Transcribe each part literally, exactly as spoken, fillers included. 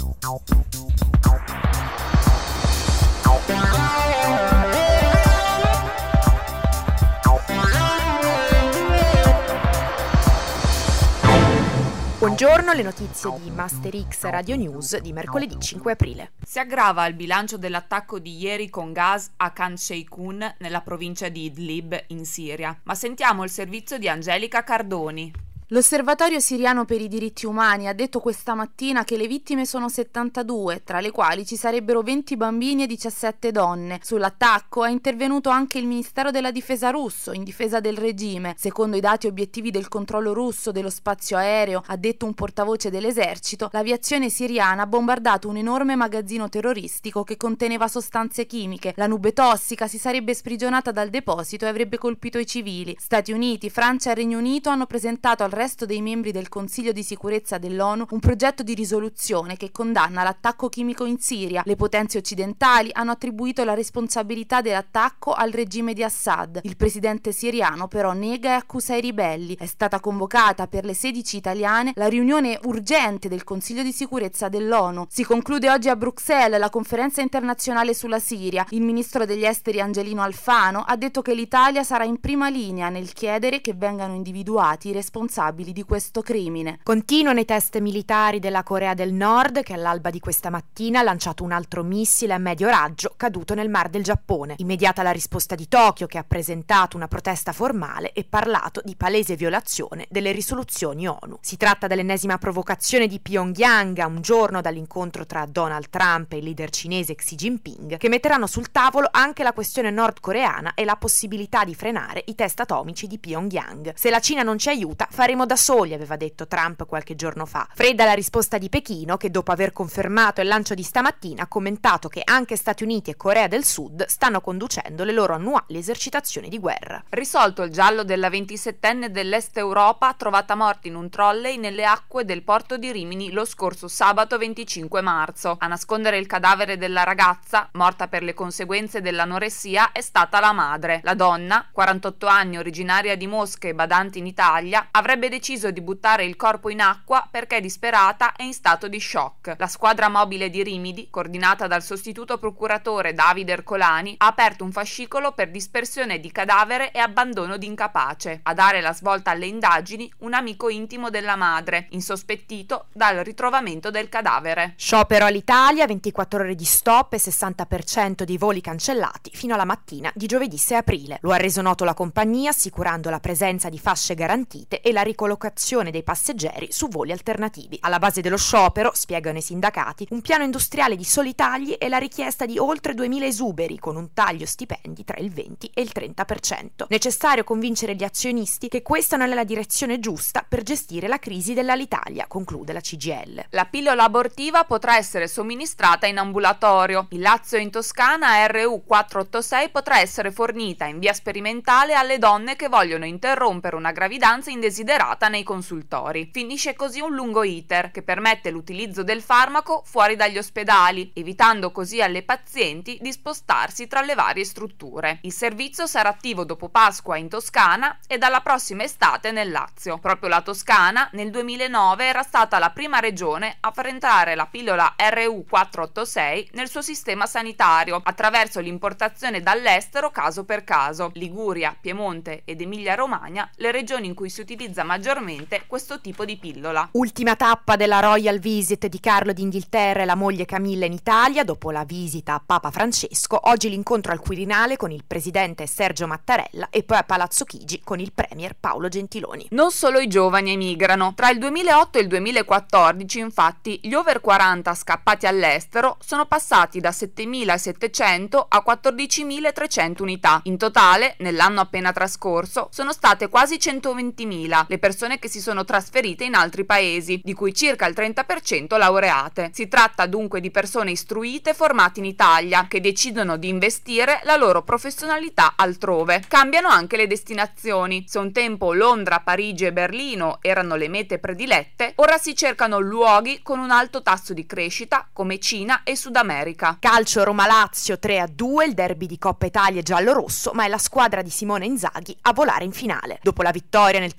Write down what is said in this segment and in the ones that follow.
Buongiorno, le notizie di Master X Radio News di mercoledì cinque aprile. Si aggrava il bilancio dell'attacco di ieri con gas a Khan Sheikhoun nella provincia di Idlib in Siria. Ma sentiamo il servizio di Angelica Cardoni. L'Osservatorio siriano per i diritti umani ha detto questa mattina che le vittime sono settantadue, tra le quali ci sarebbero venti bambini e diciassette donne. Sull'attacco è intervenuto anche il Ministero della Difesa russo in difesa del regime. Secondo i dati obiettivi del controllo russo dello spazio aereo, ha detto un portavoce dell'esercito, l'aviazione siriana ha bombardato un enorme magazzino terroristico che conteneva sostanze chimiche. La nube tossica si sarebbe sprigionata dal deposito e avrebbe colpito i civili. Stati Uniti, Francia e Regno Unito hanno presentato al resto dei membri del Consiglio di sicurezza dell'ONU un progetto di risoluzione che condanna l'attacco chimico in Siria. Le potenze occidentali hanno attribuito la responsabilità dell'attacco al regime di Assad. Il presidente siriano però nega e accusa i ribelli. È stata convocata per le sedici italiane la riunione urgente del Consiglio di sicurezza dell'ONU. Si conclude oggi a Bruxelles la conferenza internazionale sulla Siria. Il ministro degli esteri Angelino Alfano ha detto che l'Italia sarà in prima linea nel chiedere che vengano individuati i responsabili di questo crimine. Continuano i test militari della Corea del Nord, che all'alba di questa mattina ha lanciato un altro missile a medio raggio caduto nel Mar del Giappone. Immediata la risposta di Tokyo, che ha presentato una protesta formale e parlato di palese violazione delle risoluzioni ONU. Si tratta dell'ennesima provocazione di Pyongyang a un giorno dall'incontro tra Donald Trump e il leader cinese Xi Jinping, che metteranno sul tavolo anche la questione nordcoreana e la possibilità di frenare i test atomici di Pyongyang. Se la Cina non ci aiuta, faremo da soli, aveva detto Trump qualche giorno fa. Fredda la risposta di Pechino, che dopo aver confermato il lancio di stamattina ha commentato che anche Stati Uniti e Corea del Sud stanno conducendo le loro annuali esercitazioni di guerra. Risolto il giallo della ventisettenne dell'Est Europa trovata morta in un trolley nelle acque del porto di Rimini lo scorso sabato venticinque marzo. A nascondere il cadavere della ragazza, morta per le conseguenze dell'anoressia, è stata la madre. La donna, quarantotto anni, originaria di Mosca e badante in Italia, avrebbe deciso di buttare il corpo in acqua perché disperata e in stato di shock. La squadra mobile di Rimini, coordinata dal sostituto procuratore Davide Ercolani, ha aperto un fascicolo per dispersione di cadavere e abbandono di incapace. A dare la svolta alle indagini, un amico intimo della madre, insospettito dal ritrovamento del cadavere. Sciopero all'Italia, ventiquattro ore di stop e sessanta per cento dei voli cancellati fino alla mattina di giovedì sei aprile. Lo ha reso noto la compagnia, assicurando la presenza di fasce garantite e la ricollocazione dei passeggeri su voli alternativi. Alla base dello sciopero, spiegano i sindacati, un piano industriale di soli tagli e la richiesta di oltre duemila esuberi, con un taglio stipendi tra il venti e il trenta per cento. Necessario convincere gli azionisti che questa non è la direzione giusta per gestire la crisi dell'Alitalia, conclude la C G I L. La pillola abortiva potrà essere somministrata in ambulatorio. In Lazio e in Toscana R U quattrocentottantasei potrà essere fornita in via sperimentale alle donne che vogliono interrompere una gravidanza indesiderata nei consultori. Finisce così un lungo iter che permette l'utilizzo del farmaco fuori dagli ospedali, evitando così alle pazienti di spostarsi tra le varie strutture. Il servizio sarà attivo dopo Pasqua in Toscana e dalla prossima estate nel Lazio. Proprio la Toscana nel duemilanove era stata la prima regione a far entrare la pillola R U quattrocentottantasei nel suo sistema sanitario attraverso l'importazione dall'estero caso per caso. Liguria, Piemonte ed Emilia-Romagna, le regioni in cui si utilizza maggiormente questo tipo di pillola. Ultima tappa della Royal Visit di Carlo d'Inghilterra e la moglie Camilla in Italia dopo la visita a Papa Francesco. Oggi l'incontro al Quirinale con il presidente Sergio Mattarella e poi a Palazzo Chigi con il premier Paolo Gentiloni. Non solo i giovani emigrano. Tra il duemilaotto e il duemilaquattordici, infatti, gli over quaranta scappati all'estero sono passati da settemilasettecento a quattordicimilatrecento unità. In totale, nell'anno appena trascorso, sono state quasi centoventimila le persone che si sono trasferite in altri paesi, di cui circa il trenta per cento laureate. Si tratta dunque di persone istruite formate in Italia che decidono di investire la loro professionalità altrove. Cambiano anche le destinazioni. Se un tempo Londra, Parigi e Berlino erano le mete predilette, ora si cercano luoghi con un alto tasso di crescita come Cina e Sud America. Calcio Roma-Lazio tre a due, il derby di Coppa Italia giallo-rosso, ma è la squadra di Simone Inzaghi a volare in finale. Dopo la vittoria nel turno di andata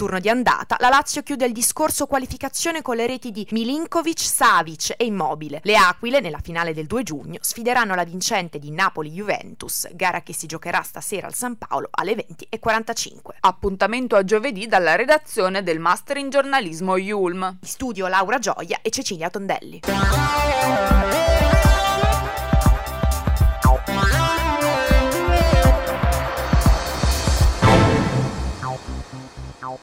andata la Lazio chiude il discorso qualificazione con le reti di Milinkovic, Savic e Immobile. Le Aquile, nella finale del due giugno, sfideranno la vincente di Napoli-Juventus, gara che si giocherà stasera al San Paolo alle venti e quarantacinque. Appuntamento a giovedì dalla redazione del Master in Giornalismo Yulm. In studio Laura Gioia e Cecilia Tondelli.